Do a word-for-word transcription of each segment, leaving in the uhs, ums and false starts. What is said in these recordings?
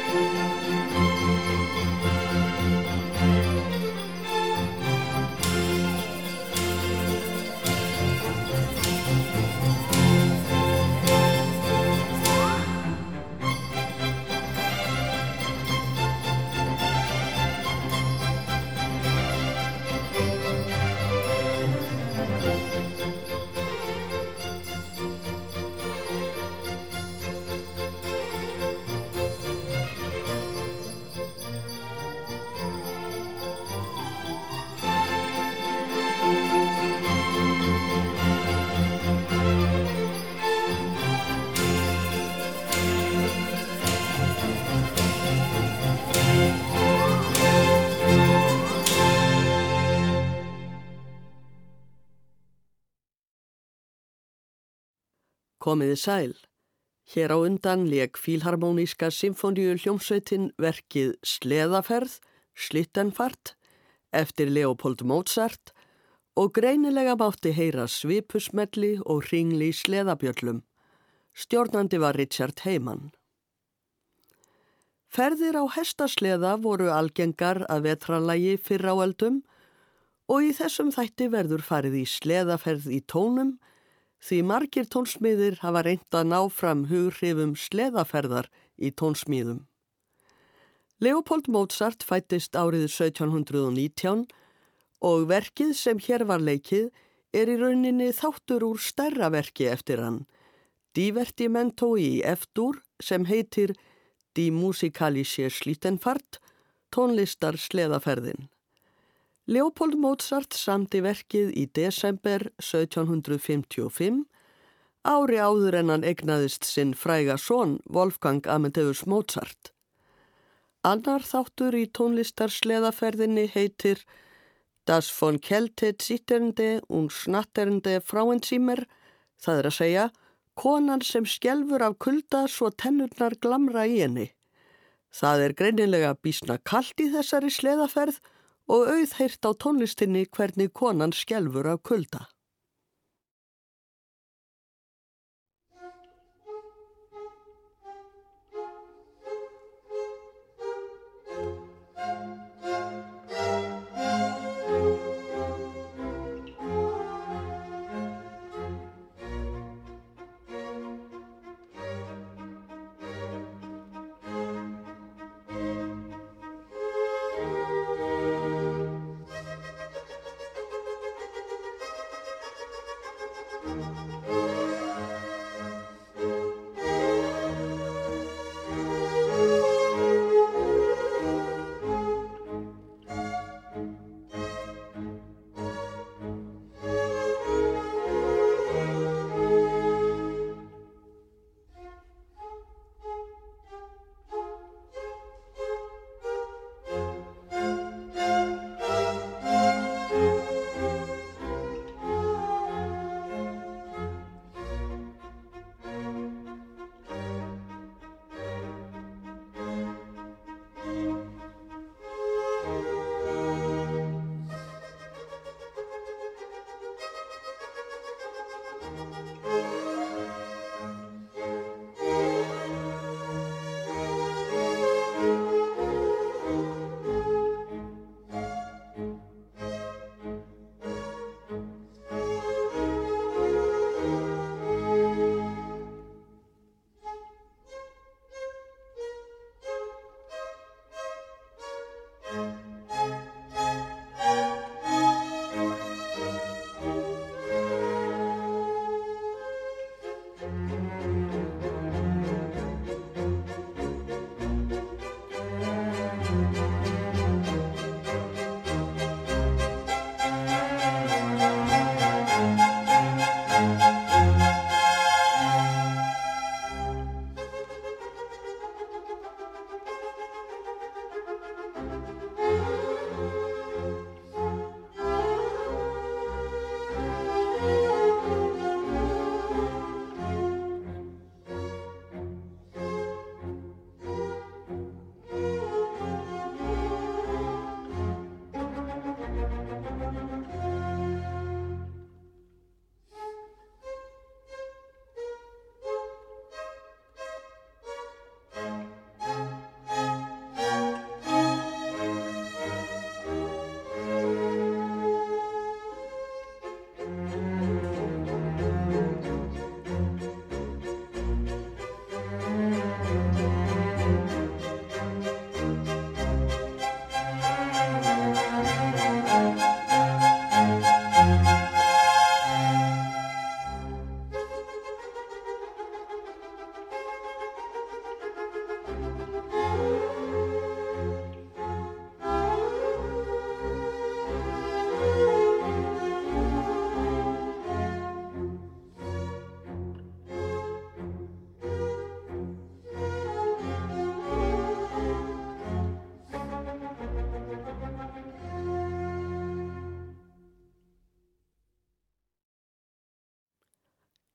Komiði sæl. Hér á undan lék Fílharmóníska symfóníu hljómsveitin verkið Sleðaferð, Slittenfart, eftir Leopold Mozart og greinilega mátti heyra svipusmelli og hringli í sleðabjöllum. Stjórnandi var Richard Heyman. Ferðir á hestasleða voru algengar að vetrarlagi fyrr á öldum og í þessum þætti verður farið í sleðaferð í tónum því margir tónsmiðir hafa reynt að ná fram hughrifum sleðaferðar í tónsmíðum. Leopold Mozart fæddist árið sautján hundrað og nítján og verkið sem hér var leikið er í rauninni þáttur úr stærra verki eftir hann, Divertimento í F-dúr sem heitir Die musikalische Slittenfart, tónlistar sleðaferðin. Leopold Mozart samdi verkið í desember sautján hundrað fimmtíu og fimm, ári áður en hann eignaðist sinn fræga son Wolfgang Amadeus Mozart. Annar þáttur í tónlistarsleðaferðinni heitir Das von Kälte zitternde und schnatternde Frauenzimmer, það er að segja, konan sem skelfur af kulda svo tennurnar glamra í henni. Það er greinilega býsna kalt í þessari sleðaferð og auðheyrt á tónlistinni hvernig konan skelfur af kulda.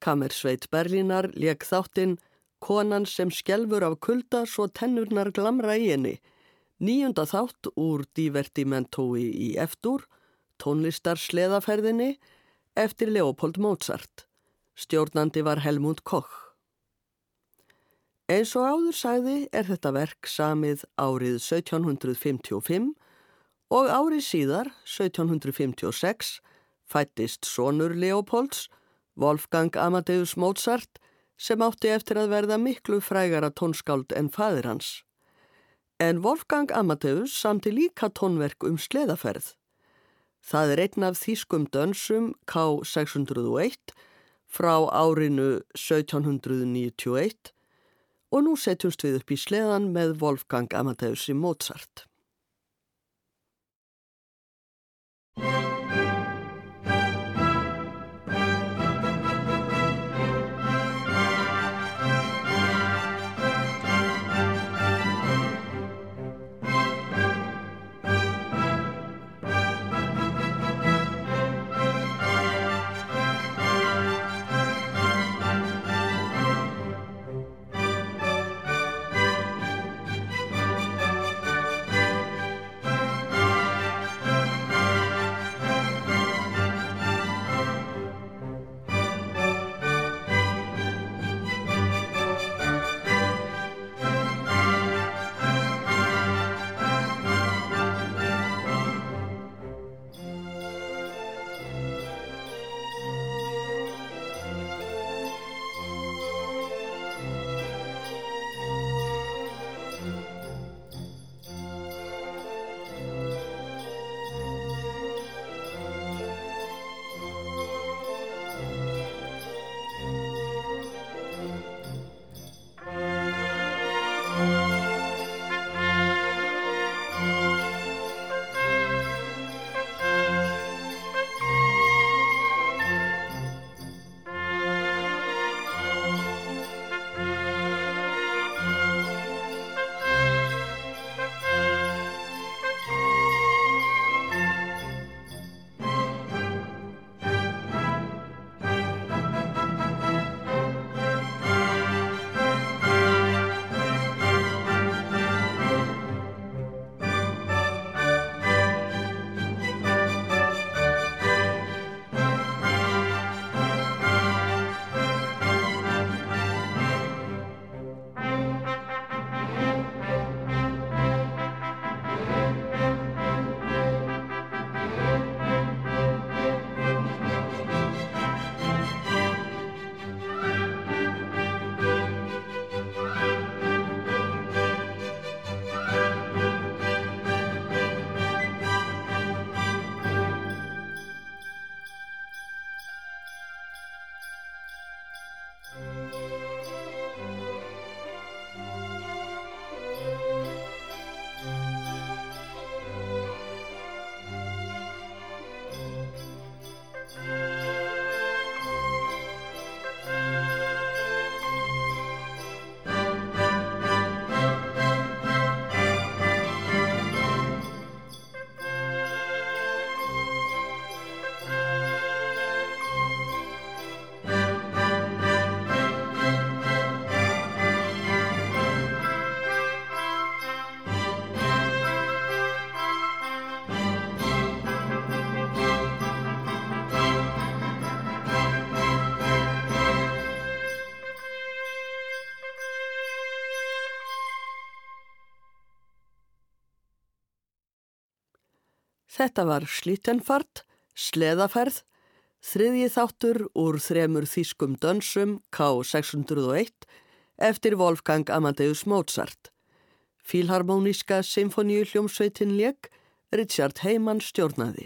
Kammersveit Berlínar lék þáttinn Konan sem skelfur af kulda svo tennurnar glamra í henni, níunda þátt úr Divertimentoi í F-dúr, tónlistarsleðaferðinni, eftir Leopold Mozart. Stjórnandi var Helmut Koch. Eins og áður sagði er þetta verk samið árið sautján hundrað fimmtíu og fimm og árið síðar, sautján hundrað fimmtíu og sex, fæddist sonur Leopolds, Wolfgang Amadeus Mozart, sem átti eftir að verða miklu frægara tónskáld en faðir hans. En Wolfgang Amadeus samti líka tónverk um sleðaferð. Það er einn af þýskum dönsum K sex hundruð og eitt frá árinu sautján hundrað níutíu og eitt og nú setjumst við upp í sleðan með Wolfgang Amadeusi Mozart. Þetta var Schlittenfahrt, sleðaferð, þriðji þáttur úr þremur þýskum dönsum K sex hundruð og eitt eftir Wolfgang Amadeus Mozart. Fílharmoníska symfoníuhljómsveitin lék, Richard Heyman stjórnaði.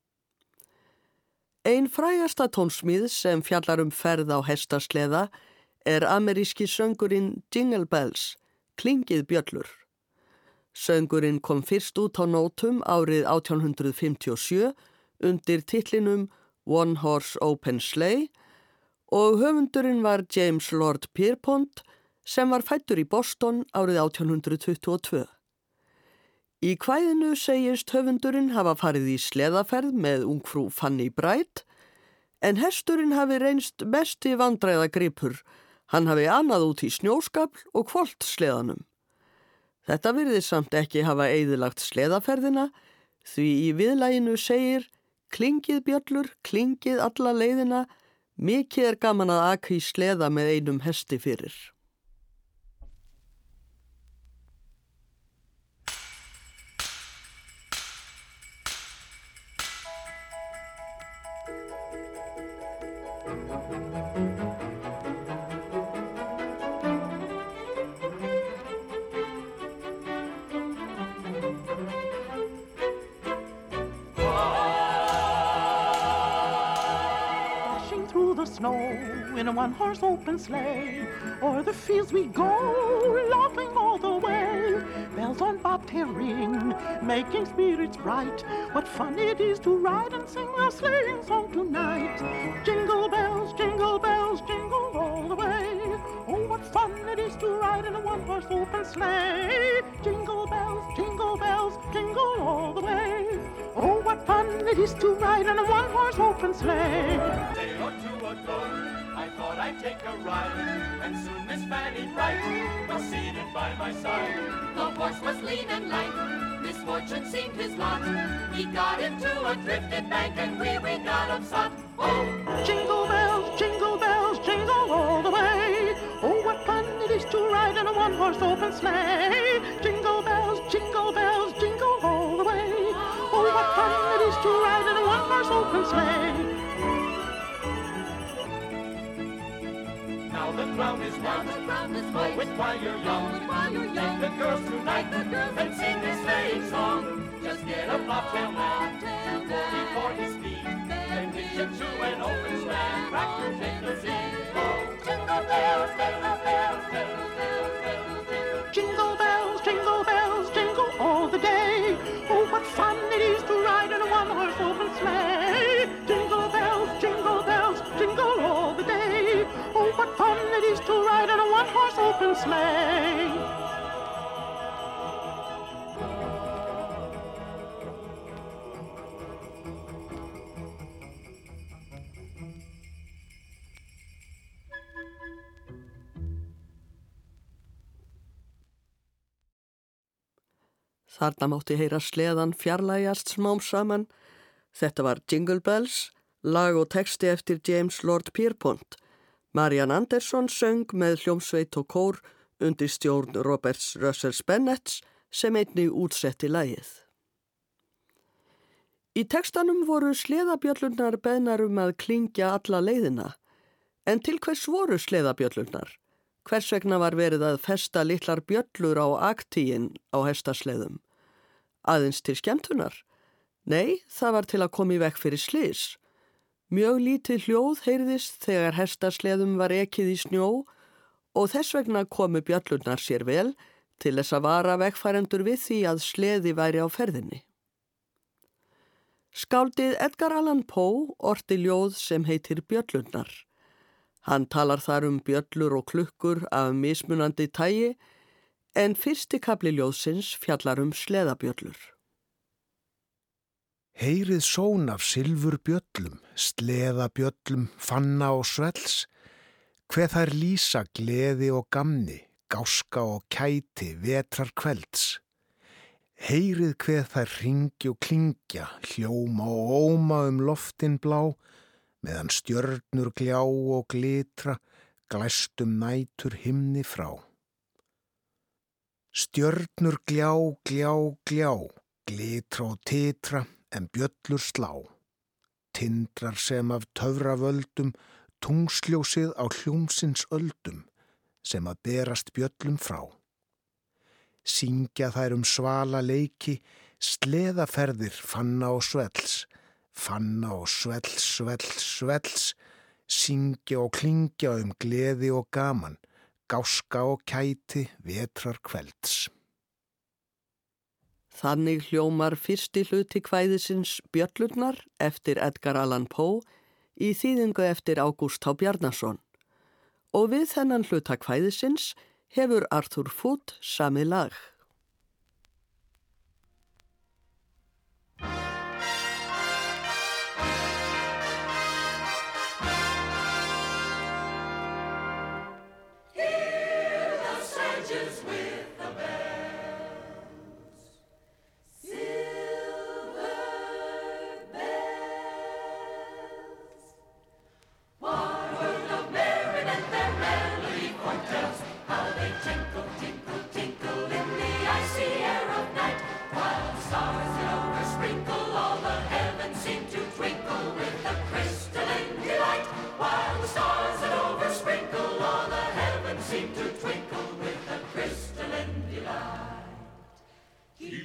Ein frægasta tónsmíð sem fjallar um ferð á hestasleða er ameríski söngurinn Jingle Bells, klingið bjöllur. Söngurinn kom fyrst út á nótum árið átján hundrað fimmtíu og sjö undir titlinum One Horse Open Sleigh og höfundurinn var James Lord Pierpont sem var fæddur í Boston árið átján hundrað tuttugu og tvö. Í kvæðinu segist höfundurinn hafa farið í sleðaferð með ungfrú Fanny Bright En hesturinn hafi reynst besti vandræðagripur. Hann hafi annað út í snjóskafl og hvolft sleðanum. Þetta virðist samt ekki hafa eyðilagt sleðaferðina, því í viðlaginu segir: klingið bjöllur, klingið alla leiðina, mikið er gaman að aka í sleða með einum hesti fyrir. Snow in a one-horse open sleigh, o'er the fields we go, laughing all the way. Bells on bobtail ring, making spirits bright. What fun it is to ride and sing a sleighing song tonight. Jingle bells, jingle bells, jingle all the way. Oh, what fun it is to ride in a one-horse open sleigh. Jingle bells, jingle bells, jingle all the way. Oh, what fun it is to ride in a one-horse open sleigh. Day or two ago, I thought I'd take a ride, and soon Miss Fanny Bright was seated by my side. The horse was lean and light, misfortune seemed his lot. He got into a drifted bank and we we got upset. Oh! Jingle bells, jingle bells, jingle all the way. Oh, what fun it is to ride in a one-horse open sleigh. Jingle bells, jingle bells, jingle all the way. Oh, what fun it is to ride in a one-horse open sleigh. Now the ground is white, the ground is white. Mow it while you're young. Mow it while you're young. Take the girls tonight, the girls and sing this sleighing song. Just get a bobtail man, Bobtail go man. before his feet, then hitch him to an open stand, back to take the seat. Oh, Jingle bells, jingle bells, jingle bells, jingle bells. Jingle bells, jingle bells, jingle all the day. Oh, what fun it is to ride in a one-horse open sleigh. Jingle bells, jingle bells, jingle all the day. Oh, what fun it is to ride in a one-horse open sleigh. Þarna mátti heyra sleðan fjarlægjast smám saman. Þetta var Jingle Bells, lag og texti eftir James Lord Pierpont. Marian Anderson söng með hljómsveit og kór undir stjórn Roberts Russell Bennetts sem einnig útsetti lagið. Í textanum voru sleðabjöllurnar beðnar um að klingja alla leiðina. En til hvers voru sleðabjöllurnar? Hvers vegna var verið að festa litlar bjöllur á aktíin á hestasleðum? Aðeins til skemmtunar? Nei, það var til að koma í vekk fyrir slys. Mjög lítið hljóð heyrðist þegar hestasleðum var ekið í snjó og þess vegna komu bjöllurnar sér vel til þess að vara vegfarendur við því að sleði væri á ferðinni. Skáldið Edgar Allan Poe orti ljóð sem heitir Bjöllurnar. Hann talar þar um bjöllur og klukkur af mismunandi tagi, en fyrsti kafli ljóðsins fjallar um sleðabjöllur. Heyrið són af silfurbjöllum, sleðabjöllum, fanna og svells, hve þær lýsa gleði og gamni, gáska og kæti vetrar kvelds. Heyrið hve þær hringi og klingja, hljóma og óma um loftin blá, meðan stjörnur gljá og glitra, glæstum nætur himni frá. Stjörnur gljá, gljá, gljá, glitra og titra, en bjöllur slá. Tindrar sem af töfravöldum, tungsljósið á hljómsins öldum, sem að berast bjöllum frá. Syngja þær um svala leiki, sleðaferðir fanna og svells, fanna og svells, svells, svells, syngja og klingja um gleði og gaman, gáska og kæti vetrar kvelds. Þannig hljómar fyrsti hluti kvæðisins Bjöllurnar eftir Edgar Allan Poe í þýðingu eftir Ágúst H. Bjarnason. Og við þennan hluta kvæðisins hefur Arthur Foote samið lag.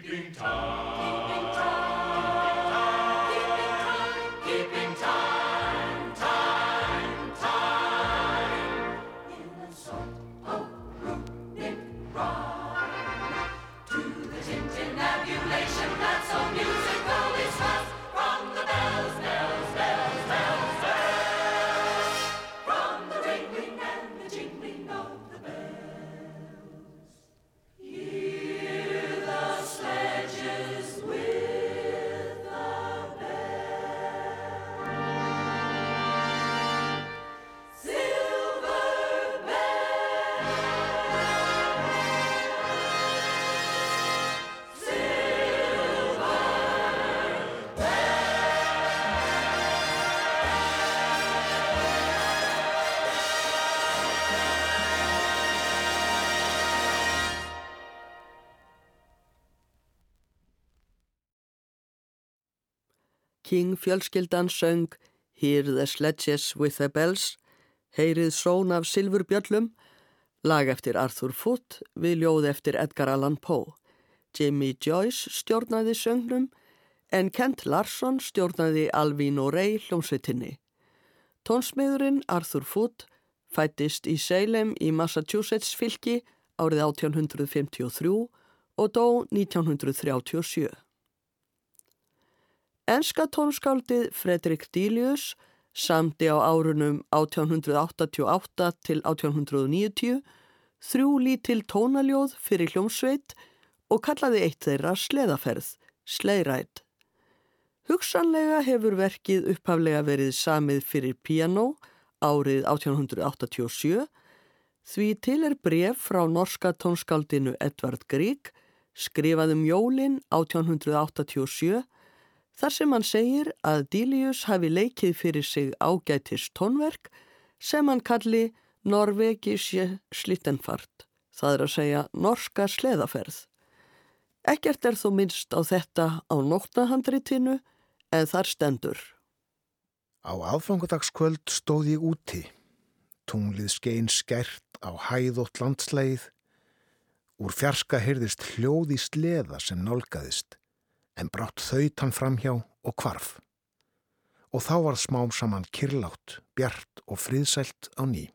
Keeping time, keeping time, keeping time, time, time. In a sort of rhythmic rhyme to the tintinnabulation that's so musical is fast from the bells, bells, bells, bells, bells, from the ringing and the jingling of the bells. Hear the sledges with the bells. Silver bells, silver King fjölskyldan söng Hear the Sledges with the Bells, heyrið són af silfurbjöllum, lag eftir Arthur Foote við ljóð eftir Edgar Allan Poe. Jimmy Joyce stjórnaði söngnum en Kent Larson stjórnaði Alvin og Ray hljómsveitinni. Tónsmiðurinn Arthur Foote fæddist í Salem í Massachusetts fylki árið átján hundrað fimmtíu og þrjú og dó nítján hundrað þrjátíu og sjö. Enska tónskáldið Frederick Delius samdi á árunum átján hundrað áttatíu og átta til átján hundrað níutíu þrjú lítil tónaljóð fyrir hljómsveit og kallaði eitt þeirra sleðaferð, sleigh ride. Hugsanlega hefur verkið upphaflega verið samið fyrir píanó árið átján hundrað áttatíu og sjö, því til er bréf frá norska tónskáldinu Edvard Grieg, skrifað um jólin átján hundrað áttatíu og sjö, þar sem hann segir að Delius hafi leikið fyrir sig ágætis tónverk sem hann kalli Norvegische Slittenfart, það er að segja norska sleðaferð. Ekkert er þó minnst á þetta á nótnahandritinu en þar stendur. Á aðfangudagskvöld stóð ég úti. Tunglið skein skært á hæðótt landslægið. Úr fjarska heyrðist hljóð í sleða sem nálgaðist, en brátt þaut hann framhjá og hvarf. Og þá var smám saman kyrrlátt, bjart og friðsælt á ný.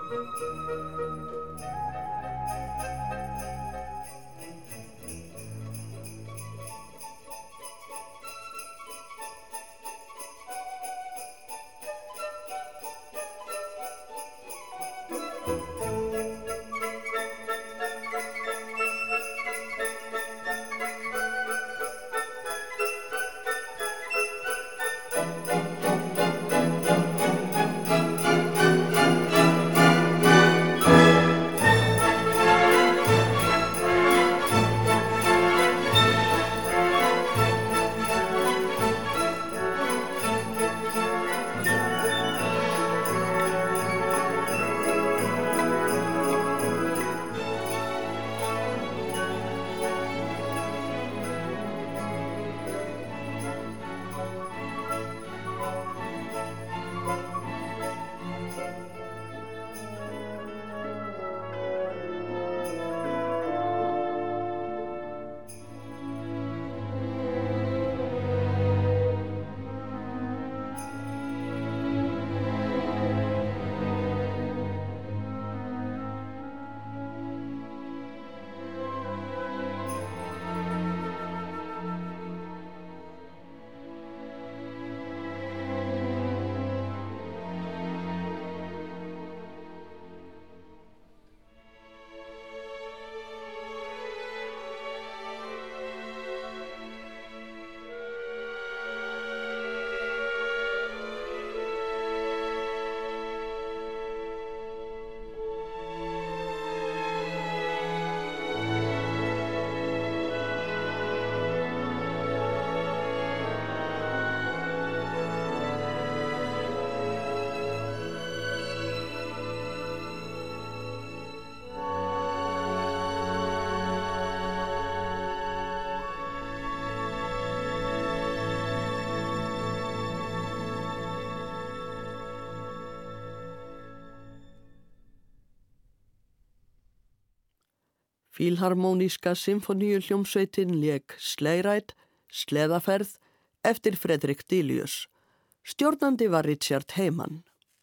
Fílharmóníska symfoníuhljómsveitin lék Sleighride, sleðaferð, eftir Frederick Delius. Stjórnandi var Richard Heyman.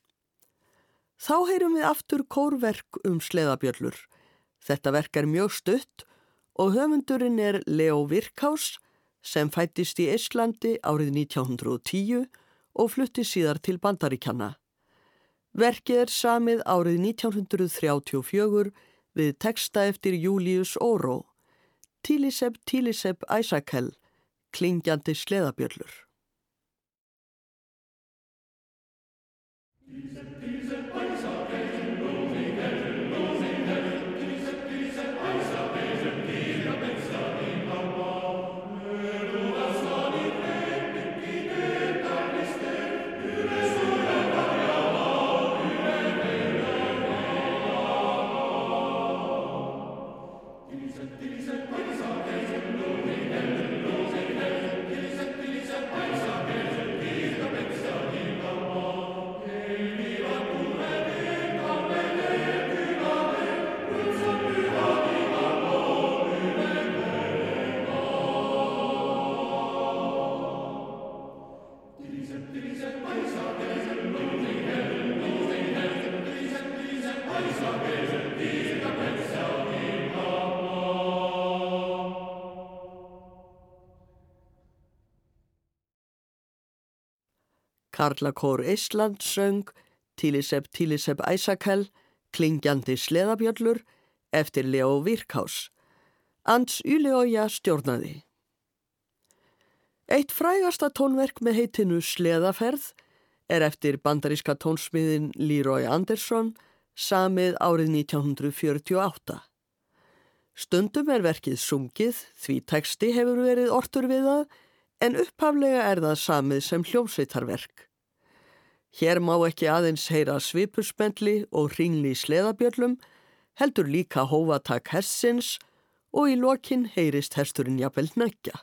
Þá heyrum við aftur kórverk um sleðabjöllur. Þetta verk er mjög stutt og höfundurinn er Leo Virkhaus sem fæddist í Eistlandi árið nítján hundrað og tíu og flutti síðar til Bandaríkjanna. Verkið er samið árið nítján hundrað þrjátíu og fjögur við texta eftir Julius Oro, Tíliseb Tíliseb Æsakel, klingjandi sleðabjöllur. Karlakór Eistland söng Tíliseb Tíliseb Æsakel, klingjandi sleðabjöllur eftir Leo Virkhaus. Ants Yleoja stjórnaði. Eitt frægasta tónverk með heitinu Sleðaferð er eftir bandaríska tónsmiðin Leroy Anderson, samið árið nítján hundrað fjörutíu og átta. Stundum er verkið sungið því texti hefur verið ortur við það, en upphaflega er það samið sem hljómsveitarverk. Hér má ekki aðeins heyra svipurspendli og hringli í sleðabjöllum, heldur líka hófatak hestsins og í lokin heyrist hesturinn jafnvel hneggja.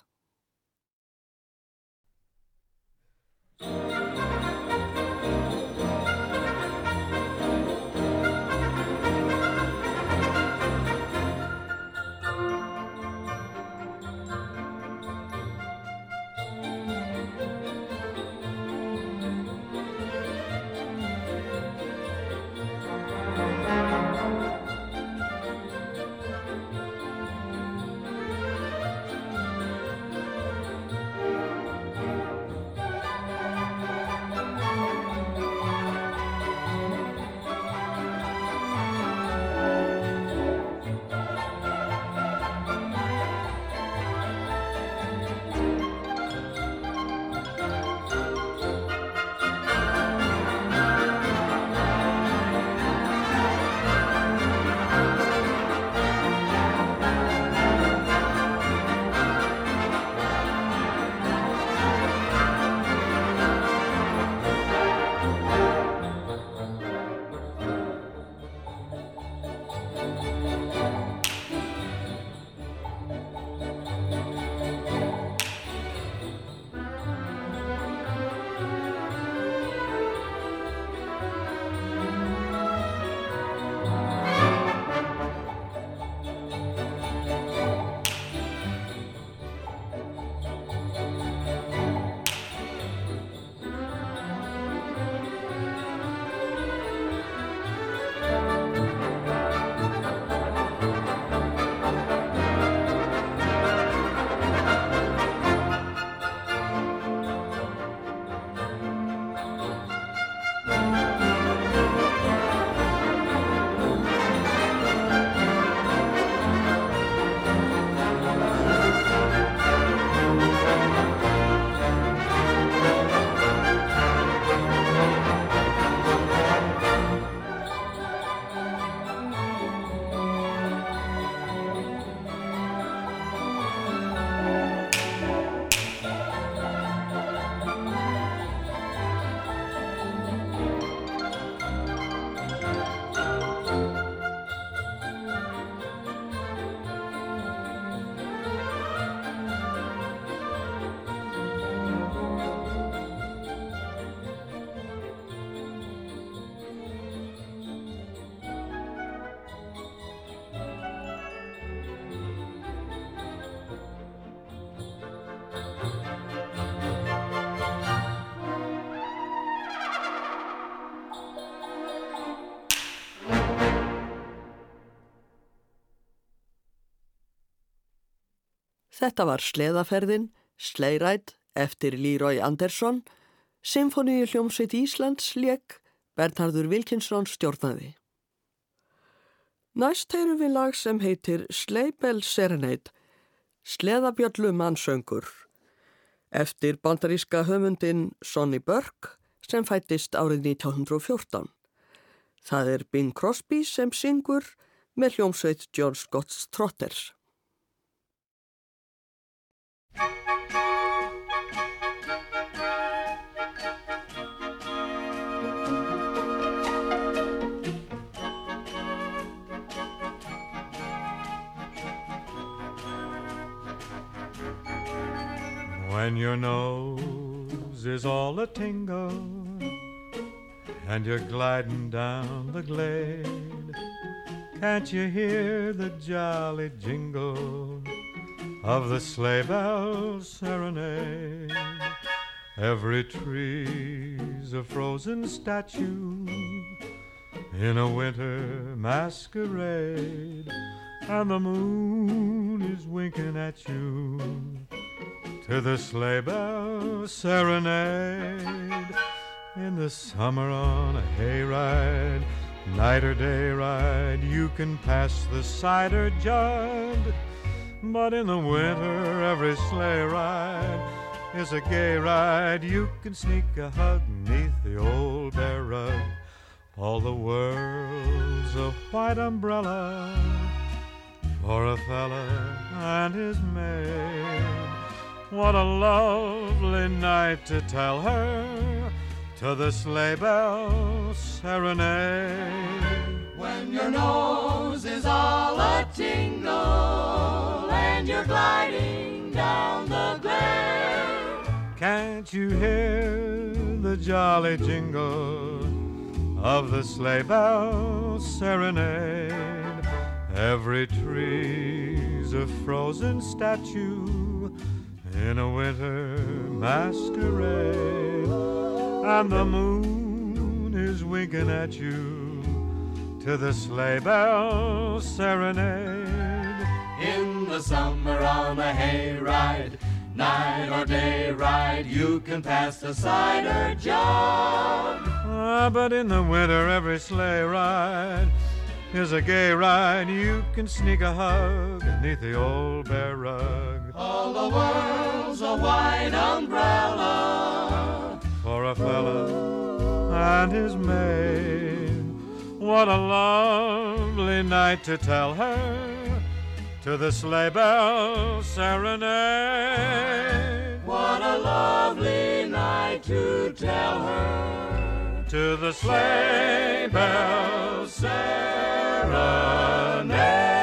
Þetta var sleðaferðin, Sleigh Ride eftir Leroy Anderson, Sinfoníu hljómsveit Íslands lék, Bernharður Wilkinson stjórnaði. Næst heyrum við lag sem heitir Sleigh Bell Serenade, sleðabjöllu mannsöngur, eftir bandaríska höfundinn Sonny Burke sem fættist árið nítján hundrað og fjórtán. Það er Bing Crosby sem syngur með hljómsveit John Scott's Trotters. When your nose is all a-tingle and you're gliding down the glade, can't you hear the jolly jingle of the sleigh bells serenade? Every tree's a frozen statue in a winter masquerade, and the moon is winking at you to the sleigh bell serenade. In the summer on a hayride, night or day ride, you can pass the cider jug, but in the winter every sleigh ride is a gay ride. You can sneak a hug 'neath the old bear rug. All the world's a white umbrella for a fella and his maid. What a lovely night to tell her to the sleigh bell serenade. When your nose is all a-tingle and you're gliding down the glade, can't you hear the jolly jingle of the sleigh bell serenade? Every tree's a frozen statue in a winter masquerade, and the moon is winking at you to the sleigh bell serenade. in the summer on a hayride, night or day ride, you can pass the cider jug. Ah, but in the winter every sleigh ride is a gay ride. You can sneak a hug beneath the old bear rug. All the world's a white umbrella for a fella and his maid. What a lovely night to tell her to the sleigh bell serenade. What a lovely night to tell her to the sleigh bell serenade.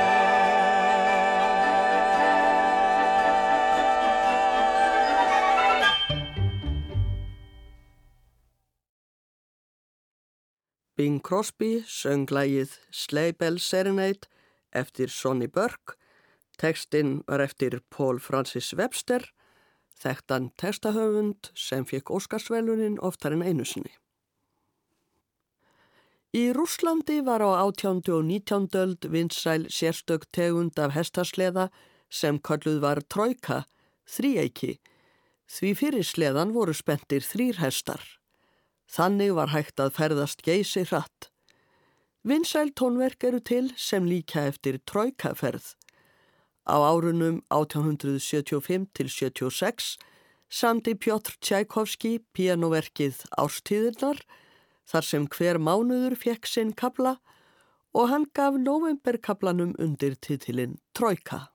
Bing Crosby söng lagið Sleigh Bell Serenade eftir Sonny Burke. Textinn var eftir Paul Francis Webster, þekktan textahöfund sem fékk Óskarsverðlaunin oftar en einu sinni. Í Rússlandi var á átjándu og nítjándu öld vinsæl sérstök tegund af hestasleða sem kölluð var trojka, þríeiki. Því fyrir sleðan voru spenntir þrír hestar. Þannig var hægt að ferðast geysi hratt. Vinsæl tónverk eru til sem líka eftir trojkaferð. Á árunum átján hundrað sjötíu og fimm til sjötíu og sex samdi Pjotr Tchaikovsky píanóverkið Árstíðirnar, þar sem hver mánuður fékk sinn kafla og hann gaf nóvemberkaflanum undir titilinn Trojka.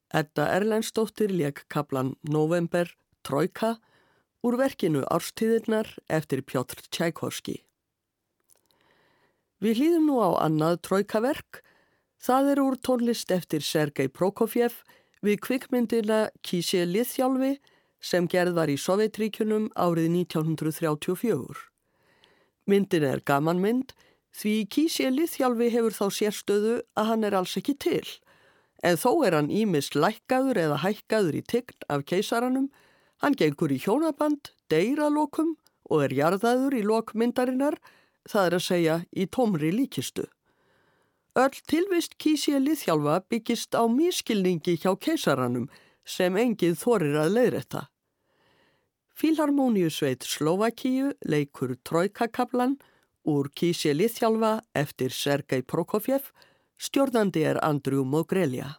Edda Erlendsdóttir lék kaflan November Trojka úr verkinu Árstíðirnar eftir Pjotr Tchaikovsky. Við hlýðum nú á annað Trojkaverk. Það er úr tónlist eftir Sergei Prokofjev við kvikmyndina Kísje Liðþjálfi sem gerð var í Sovétríkjunum árið nítján hundrað þrjátíu og fjögur. Myndin er gamanmynd því Kísje Liðþjálfi hefur þá sérstöðu að hann er alls ekki til. En þó er hann ýmist lækkaður eða hækkaður í tign af keisaranum, hann gengur í hjónaband, deyr að lokum og er jarðaður í lok myndarinnar, það er að segja í tómri líkistu. Öll tilvist Kísje Liðþjálfa byggist á misskilningi hjá keisaranum sem enginn þorir að leiðrétta. Fílharmóníusveit Slóvakíu leikur Trojka-kaflan úr Kísje Liðþjálfa eftir Sergei Prokofjev. Stjórnandi er Andrew Mogrelia.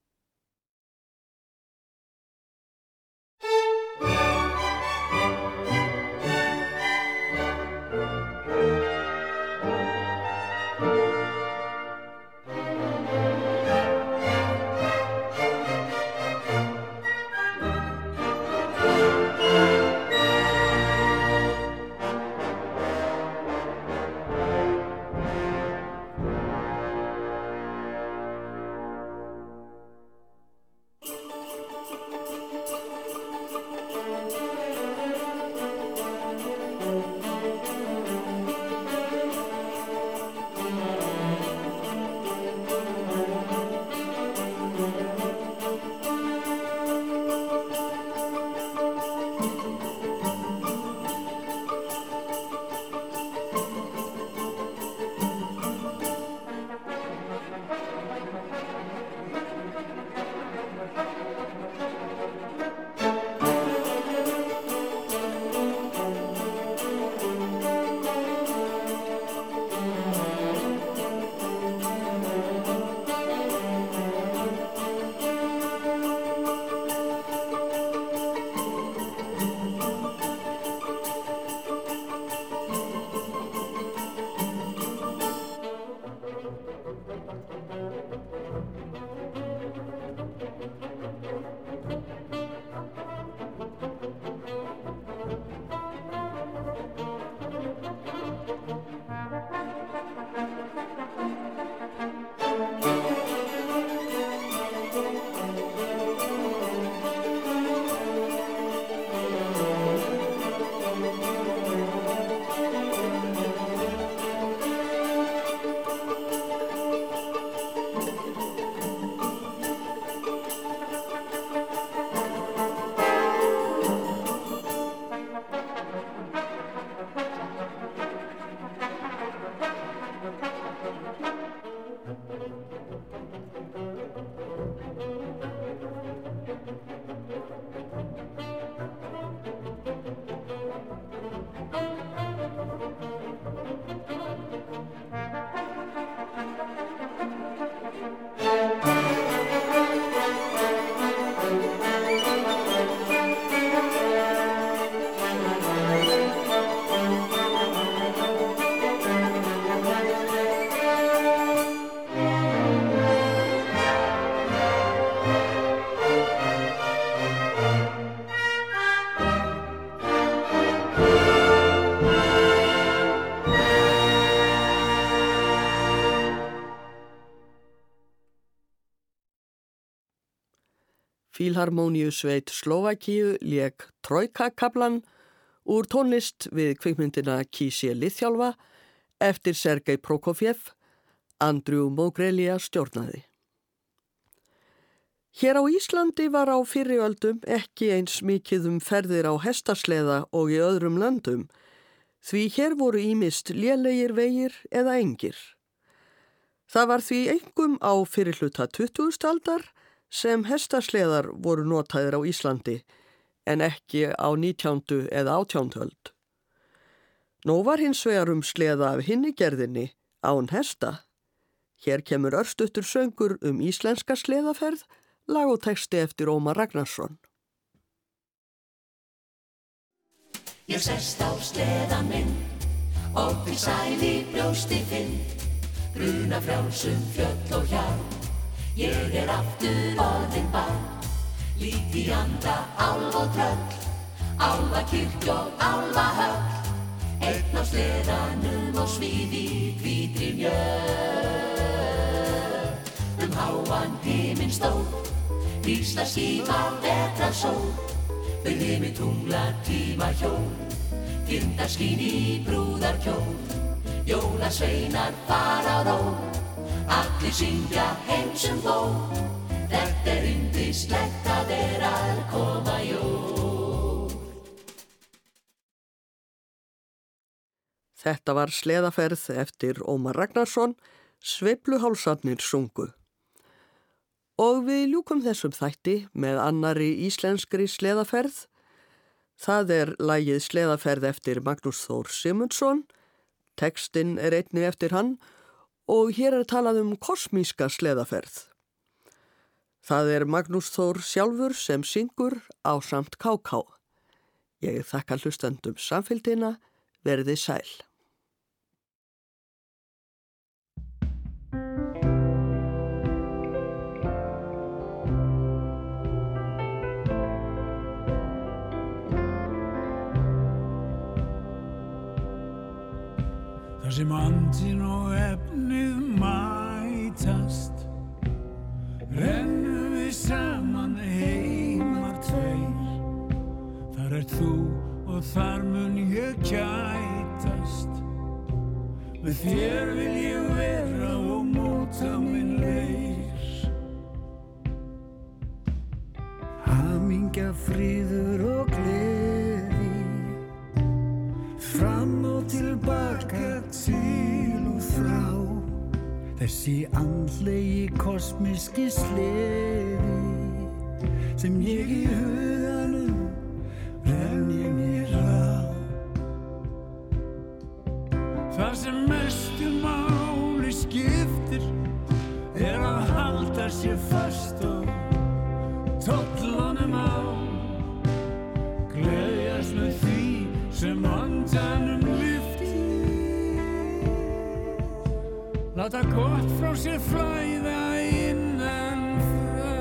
Fílharmóníusveit Slóvakíu lék Trojka-kaflan úr tónlist við kvikmyndina Kísje Liðþjálfa eftir Sergei Prokofjev. Andrew Mogrelia stjórnaði. Hér á Íslandi var á fyrri öldum ekki eins mikið um ferðir á hestasleða og í öðrum löndum, því hér voru ýmist lélegir vegir eða engir. Það var því einkum á fyrri hluta tuttugustu aldar sem hestasleðar voru notaðir á Íslandi, en ekki á nítjándu eða átjándu öld. Nú var hins vegar um sleða af hinni gerðinni án hesta. Hér kemur örstuttur söngur um íslenska sleðaferð, lag og texti eftir Ómar Ragnarsson. Ég sest á sleðan minn og til sæli brjósti finn, bruna frjálsum fjöll og hjá. Ég er aftur orðin barn, lít í anda álf og tröll, álfakirkju og álfahöll, einn á sleðanum og svíf í hvítri mjöll. Um háan himinn stór, hvíslar skíma vetrarsól, byrði mig tunglar tíma hjól, tindar skín í brúðarkjól, jólasveinar fara á ról, allir syngja heimsum ból, þetta er yndislegt að vera að koma jól. Þetta var sleðaferð eftir Ómar Ragnarsson, Sveifluhálsarnir sungu. Og við ljúkum þessum þætti með annarri íslenskri sleðaferð. Það er lagið Sleðaferð eftir Magnús Þór Sigmundsson, textinn er einnig eftir hann og hér er talað um kosmíska sleðaferð. Það er Magnús Þór sjálfur sem syngur ásamt Ká Ká. Ég þakka hlustendum samfylgdina, verði sæl. Þar sem andinn og efnið mætast, rennum við saman heimar tveir. Þar ert þú og þar mun ég gætast, með þér vil ég vera og móta minn leir. Hamingja, friður og gleði, fram og tilbaka, til og frá, þessi andlegi kosmíski sleði sem ég í huganum renni mér á. Það sem mestu máli skiptir er að halda sér fast og tollunum á, gleðjast með því sem andanum lyftir, láta gott frá sér flæða innan frá.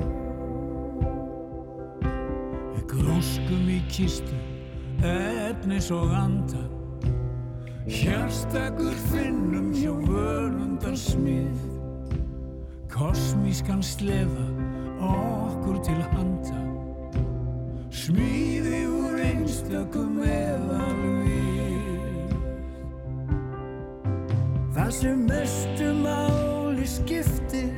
Við gróskum í kistu efnis og anda, hjartakur finnum hjá völundar smið, kosmískan sleða okkur til handa, smíði úr einstakum meðalvið. Það sem mestu máli skiptir